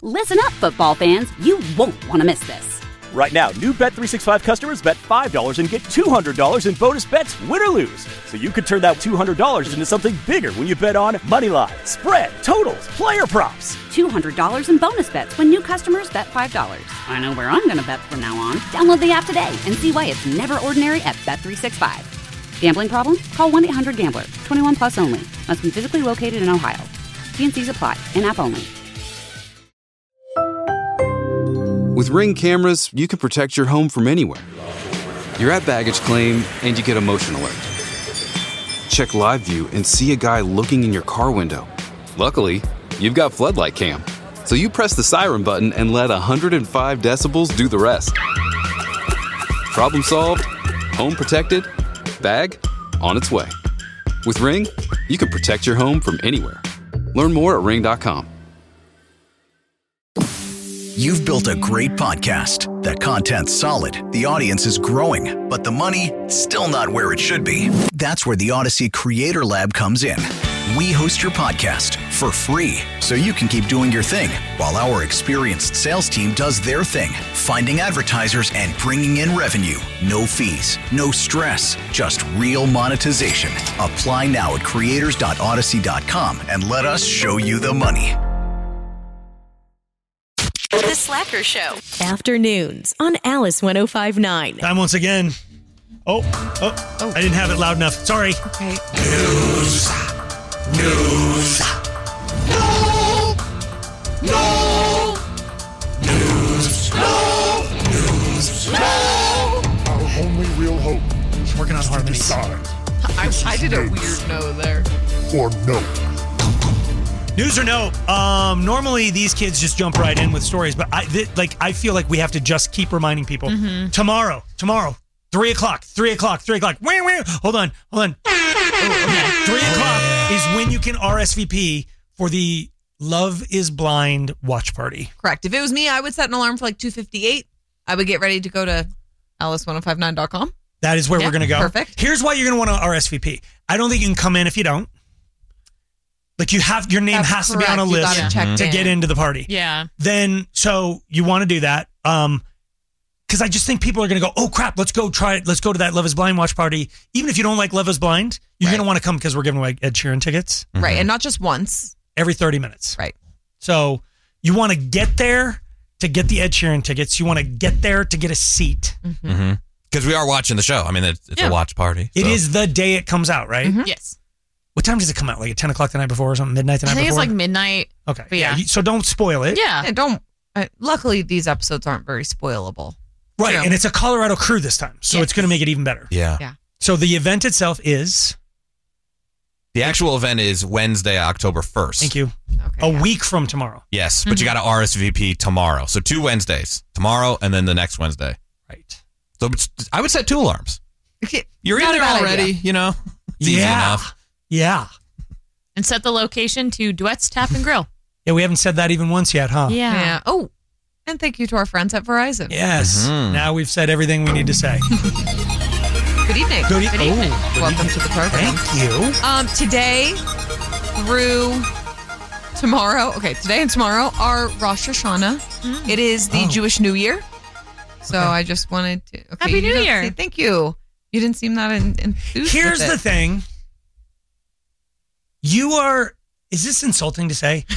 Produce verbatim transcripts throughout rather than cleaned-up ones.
Listen up, football fans. You won't want to miss this. Right now, new Bet three sixty-five customers bet five dollars and get two hundred dollars in bonus bets, win or lose. So you could turn that two hundred dollars into something bigger when you bet on money line, spread, totals, player props. two hundred dollars in bonus bets when new customers bet five dollars. I know where I'm going to bet from now on. Download the app today and see why it's never ordinary at Bet three sixty-five. Gambling problem? Call one eight hundred gambler. twenty-one plus only. Must be physically located in Ohio. T and C's apply. In-app only. With Ring cameras, you can protect your home from anywhere. You're at baggage claim and you get a motion alert. Check live view and see a guy looking in your car window. Luckily, you've got Floodlight Cam. So you press the siren button and let one hundred five decibels do the rest. Problem solved, home protected, bag on its way. With Ring, you can protect your home from anywhere. Learn more at ring dot com. You've built a great podcast. That content's solid, the audience is growing, but the money, still not where it should be. That's where the Odyssey Creator Lab comes in. We host your podcast for free, so you can keep doing your thing, while our experienced sales team does their thing, finding advertisers and bringing in revenue. No fees, no stress, just real monetization. Apply now at creators dot odyssey dot com and let us show you the money. The Slacker Show. Afternoons on Alice one oh five point nine. Time once again. Oh, oh, oh, I didn't have it loud enough. Sorry. Okay. News. News. No. No. News. No. News. No. Our only real hope is working on harmonies. Decide. I, I did a weird no there. Or no. News or no? Um, normally these kids just jump right in with stories, but I th- like I feel like we have to just keep reminding people. Mm-hmm. Tomorrow, tomorrow, three o'clock, three o'clock, three o'clock. Wah, wah. Hold on, hold on. Oh, okay. Three o'clock is when you can R S V P for the Love is Blind watch party. Correct. If it was me, I would set an alarm for like two fifty-eight. I would get ready to go to alice ten fifty-nine dot com. That is where yeah, we're going to go. Perfect. Here's why you're going to want to R S V P. I don't think you can come in if you don't. Like you have, your name That's has correct. to be on a You list gotta to check get in. into the party. Yeah. Then, so you want to do that. Um, because I just think people are going to go, oh crap, let's go try it. Let's go to that Love is Blind watch party. Even if you don't like Love is Blind, you're Right. going to want to come because we're giving away Ed Sheeran tickets. Right. And not just once. Every thirty minutes. Right. So you want to get there to get the Ed Sheeran tickets. You want to get there to get a seat. Mm-hmm. Mm-hmm. Because we are watching the show. I mean, it's, it's Yeah. a watch party. It so. is the day it comes out, right? Mm-hmm. Yes. What time does it come out? Like at ten o'clock the night before or something? Midnight the night I think before? it's like midnight. Okay. But yeah. you- So don't spoil it. Yeah. And don't. Uh, luckily, these episodes aren't very spoilable. Right. True. And it's a Colorado crew this time. So Yes. it's going to make it even better. Yeah. Yeah. So the event itself is, The actual event is Wednesday, October first. thank you, Okay. a yeah. week from tomorrow. Yes, but you got to R S V P tomorrow. So two Wednesdays. Tomorrow and then the next Wednesday. Right. So it's, I would set two alarms. Okay. You're Not in a there bad already, idea. you know? It's easy Yeah. enough. Yeah. And set the location to Duet's Tap and Grill. Yeah, we haven't said that even once yet, huh? Yeah. Yeah. Oh, and thank you to our friends at Verizon. Yes. Mhm. Now we've said everything we need to say. Good evening. Good, e- Good evening. oh, Welcome to the program. Thank you. Um, today through tomorrow. Okay, today and tomorrow are Rosh Hashanah. It is the Oh. Jewish New Year. So Okay. I just wanted to. Okay, Happy you New don't Year. say- thank you. You didn't seem that en- enthused. Here's with the it. thing. You are, is this insulting to say?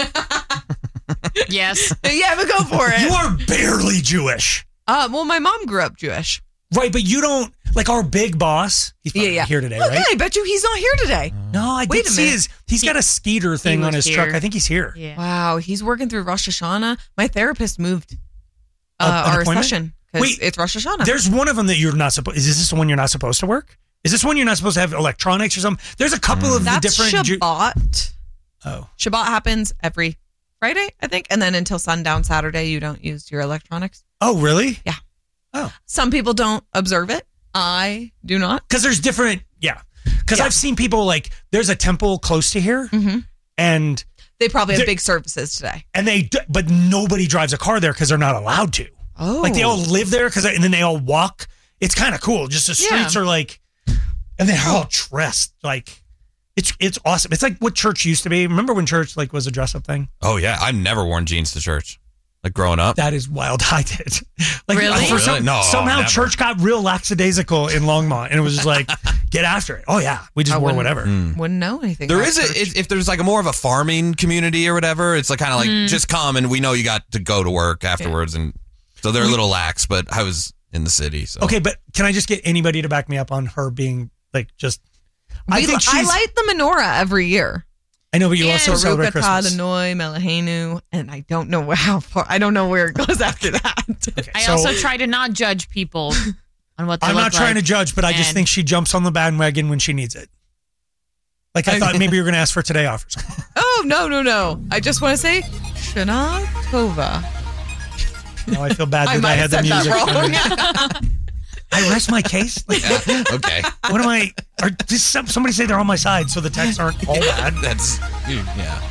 Yes. Yeah, but go for it. You are barely Jewish. Uh, well, my mom grew up Jewish. Right, but you don't, like our big boss, he's Yeah, probably yeah. here today, Well, right? yeah, I bet you he's not here today. No, I Wait did a see minute. his, he's got a skeeter thing he on was his truck. here. I think he's here. Yeah. Wow, he's working through Rosh Hashanah. My therapist moved Uh, uh, an our appointment? session because Wait, it's Rosh Hashanah. There's one of them that you're not supposed, is this the one you're not supposed to work? Is this one you're not supposed to have electronics or something? There's a couple of the That's different. Ju- Shabbat. oh. Shabbat happens every Friday, I think, and then until sundown Saturday, you don't use your electronics. Oh, really? Yeah. Oh. Some people don't observe it. I do not. Because there's different, yeah. Because Yeah. I've seen people like, there's a temple close to here, Mm-hmm. and They probably have There- big services today. and they, d- but nobody drives a car there because they're not allowed to. Oh. Like they all live there because, and then they all walk. It's kind of cool. Just the streets Yeah. are like, and they're all dressed like. It's it's awesome. It's like what church used to be. Remember when church like was a dress up thing? Oh yeah, I've never worn jeans to church. Like growing up. That is wild. I did. Like Really? for some- Really? No, somehow never. church got real lackadaisical in Longmont, and it was just like, get after it. Oh yeah, we just I wore wouldn't- whatever. Wouldn't know anything. There about is a church. if, if there's like a more of a farming community or whatever, it's like kind of like just come and we know you got to go to work afterwards, and so they're a little lax. But I was in the city, so Okay, but can I just get anybody to back me up on her being like just? I We- think I she's. light the menorah every year. I know, but you also celebrate Haruka Christmas. Tadanoi, Melahenu, and I don't know how far. I don't know where it goes after that. Okay, I so also try to not judge people on what they I'm look not trying like. to judge, but I just And- think she jumps on the bandwagon when she needs it. Like I thought maybe you were going to ask for today off or something. Oh no no no! I just want to say Shana Tova. Now I feel bad I that I, might had have the said music. that wrong. I rest my case. Like, yeah, okay. what am I? Or does some, somebody say they're on my side so the texts aren't all bad? That's yeah.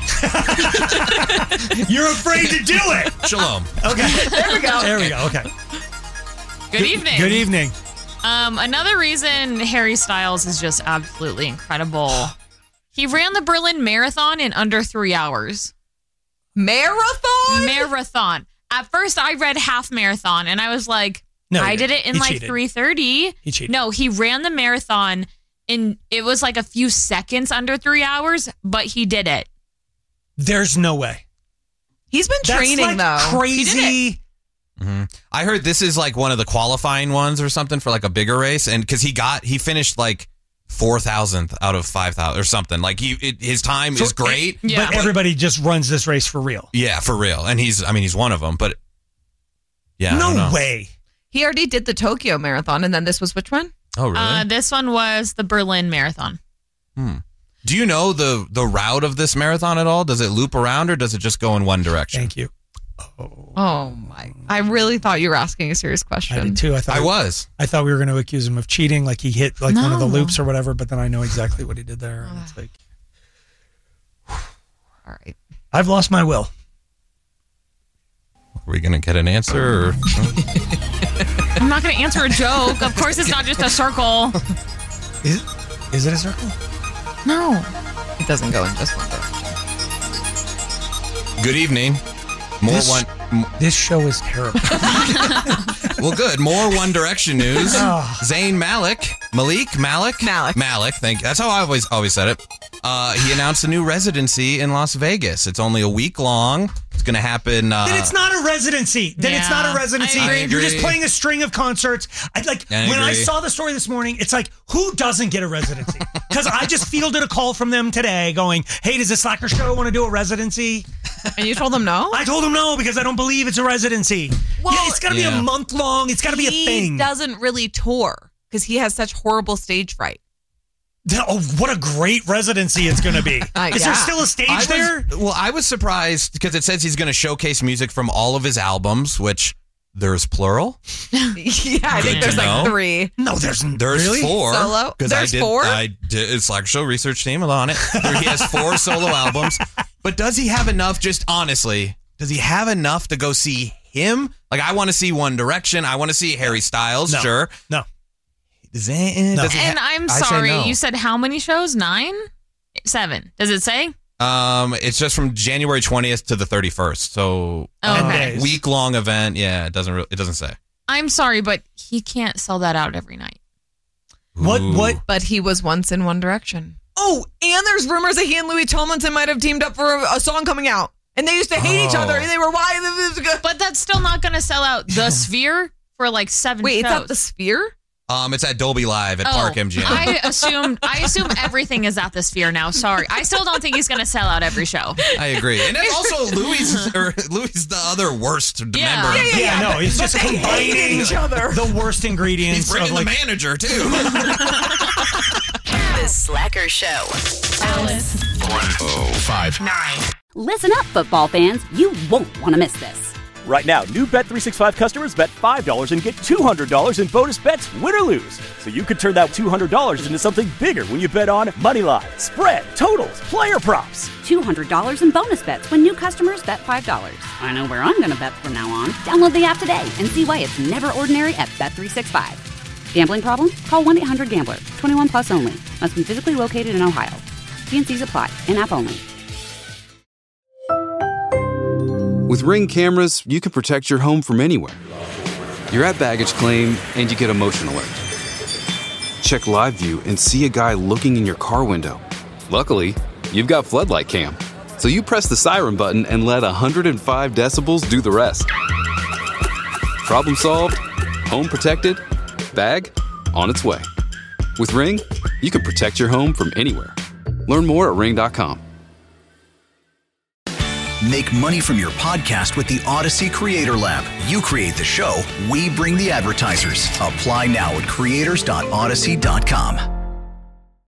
You're afraid to do it. Shalom. Okay. There we go. There we go. Okay. Good evening. Good evening. Um, another reason Harry Styles is just absolutely incredible. He ran the Berlin Marathon in under three hours. Marathon. Marathon. At first, I read half marathon, and I was like, No, I he did it in He like cheated. three thirty. He cheated. No, he ran the marathon in, it was like a few seconds under three hours, but he did it. There's no way. He's been That's training like though. crazy. hmm I heard this is like one of the qualifying ones or something for like a bigger race, and because he got he finished like four thousandth out of five thousand or something. Like he it, his time So is great. it- Yeah. But everybody just runs this race for real. Yeah, for real. And he's I mean he's one of them, but yeah, I don't no know. way. He already did the Tokyo Marathon, and then this was which one? Oh really? Uh, this one was the Berlin Marathon. hmm. Do you know the the route of this marathon at all? Does it loop around or does it just go in one direction? Thank you. Oh my! I really thought you were asking a serious question. I did too. I thought I was. I thought we were going to accuse him of cheating, like he hit like one of the No. loops or whatever. But then I know exactly what he did there, and it's like All right. I've lost my will. Are we gonna get an answer? Or? I'm not going to answer a joke. Of course, it's not just a circle. Is is it a circle? No. It doesn't go in just one direction. Good evening. More This- one. m- This show is terrible. Well, good. More One Direction news. Oh. Zayn Malik, Malik, Malik, Malik. Malik. Thank you. That's how I always always said it. Uh, he announced a new residency in Las Vegas. It's only a week long. It's going to happen. Uh, then it's not a residency. Then it's not a Yeah, residency. I agree. You're just playing a string of concerts. I like I when I agree. saw the story this morning. It's like who doesn't get a residency? Because I just fielded a call from them today, going, "Hey, does the Slacker Show want to do a residency?" And you told them no? I told them no because I don't believe it's a residency. Well, yeah, it's got to be Yeah. a month long. It's got to be a he thing. doesn't really tour because he has such horrible stage fright. Then- Oh, what a great residency it's going to be. Uh, Is yeah. there still a stage I was- there? Well, I was surprised because it says he's going to showcase music from all of his albums, which there's plural. Yeah, I Good think there's to like know. three. No, there's There's really? four. Solo? 'Cause There's I did, four? I did. It's like show research team on it. There- He has four solo albums. But does he have enough? Just honestly, does he have enough to go see him? Like I want to see One Direction. I want to see Harry Styles. No. Sure. No. Does he, No. does he And ha- I'm I say sorry, no. you said how many shows? Nine? Seven. Does it say? Um, it's just from January twentieth to the thirty-first. So Oh, Ten okay. days. week long event. Yeah, it doesn't. Re- it doesn't say. I'm sorry, but he can't sell that out every night. What? Ooh. What? But he was once in One Direction. Oh, and there's rumors that he and Louis Tomlinson might have teamed up for a, a song coming out. And they used to hate each Oh. other. And they were why? But that's still not going to sell out the Sphere for like seven Wait, shows. it's at the Sphere? Um, it's at Dolby Live at Oh, Park M G M. I assumed. I assume everything is at the Sphere now. Sorry, I still don't think he's going to sell out every show. I agree, and that's also Louis. Or Louis is the other worst member. Yeah. of the- Yeah, no, he's just they hated combining each other. the worst ingredients. He's bringing of like, the manager too. The Slacker Show. Alice. Listen up, football fans. You won't want to miss this. Right now, new Bet three sixty-five customers bet five dollars and get two hundred dollars in bonus bets, win or lose. So you could turn that two hundred dollars into something bigger when you bet on money line, spread, totals, player props. two hundred dollars in bonus bets when new customers bet five dollars. I know where I'm going to bet from now on. Download the app today and see why it's never ordinary at Bet three sixty-five. Gambling problem? Call one eight hundred gambler. twenty-one plus only. Must be physically located in Ohio. T and C's apply. In-app only. With Ring cameras, you can protect your home from anywhere. You're at baggage claim and you get a motion alert. Check live view and see a guy looking in your car window. Luckily, you've got Floodlight Cam. So you press the siren button and let one hundred five decibels do the rest. Problem solved, home protected, bag on its way. With Ring, you can protect your home from anywhere. Learn more at ring dot com. Make money from your podcast with the Odyssey Creator Lab. You create the show, we bring the advertisers. Apply now at creators dot odyssey dot com.